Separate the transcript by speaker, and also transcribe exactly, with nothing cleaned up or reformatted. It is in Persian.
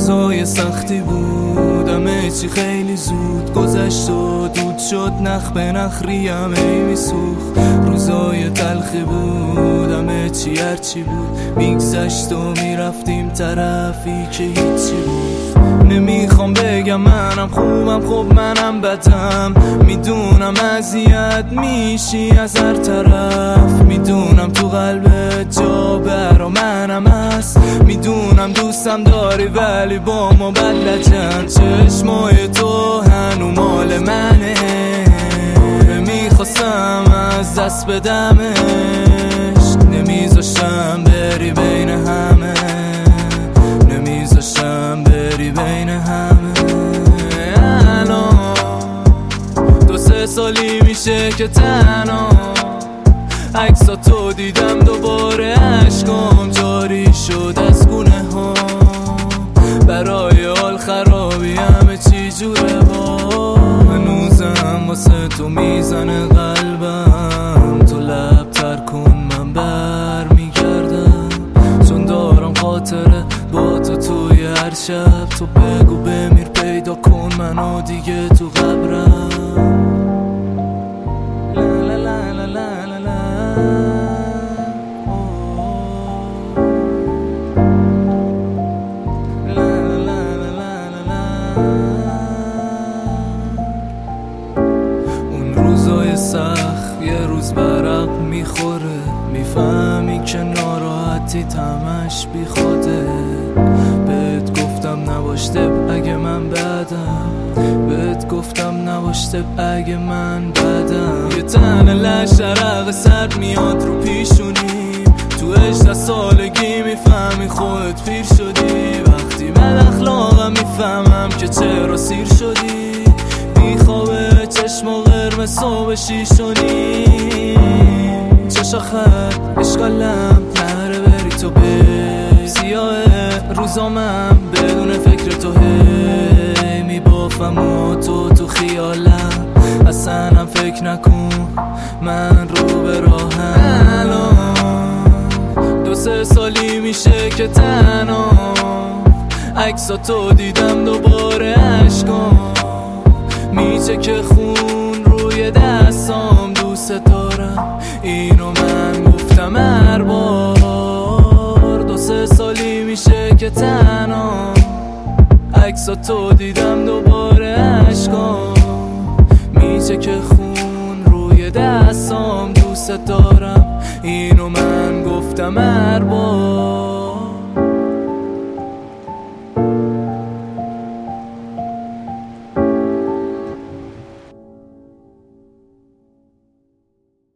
Speaker 1: روزای سختی بود، همه چی خیلی زود گذشت و دود شد، نخ به نخ ریم ای میسوخت. روزای تلخی بود، همه چی هرچی بود میگذشت و میرفتیم طرفی که هیچی بود. نمیخوام بگم منم خوبم، خب منم بدم، میدونم اذیت میشی از هر طرف، میدونم تو قلبت جا برا منم هست، میدونم دوستم داری ولی با ما بدلجن. چشمای تو هنو مال منه، نمیخواستم از دست بدمش، نمیذاشتم بری بین همه، نمیذاشتم بری بین همه. الان دو سه سالی میشه که تنها عکسا تو دیدم، دوباره عشقام جاری شد از گونه ها، برای حال خرابی همه چی جوره با. هنوزم واسه تو میزنه قلبم، تو لب تر کن من بر میگردم، چون دارم خاطره با تو توی هر شب. تو بگو بمیر پیدا کن منو دیگه تو قبرم. لا لا لا لا لا لا. اون روزای سخت یه روز برق میخوره، میفهمی که ناراحتی تمش بی خوده. بهت گفتم نباشته اگه من بدم، بهت گفتم نباشته اگه من بدم. یه تن لش عرق سرد میاد رو پیشونیم، تو هجده سالگی میفهمی خودت پیر شدی. وقتی من اخلاقم میفهمم که چرا سیر شدی، میخوابه چشم و قرمز صبح شیشونی. چشا خط اشکالم نره بری تو بی، سیاه روزامم بدون فکر تو هی میبافم و تو تو خیالم. اصلا هم فکر نکن من رو به راهم. الان دو سه سالی میشه که تنها عکسا تو دیدم، دوباره عشقام میچه که خون روی دستام. دوست دارم اینو من گفتم هر بار، دو سه سالی میشه که تنها عکسا تو دیدم، دوباره عشقام میچه که خون روی دستام. دوست دارم اینو من گفتم هر بار.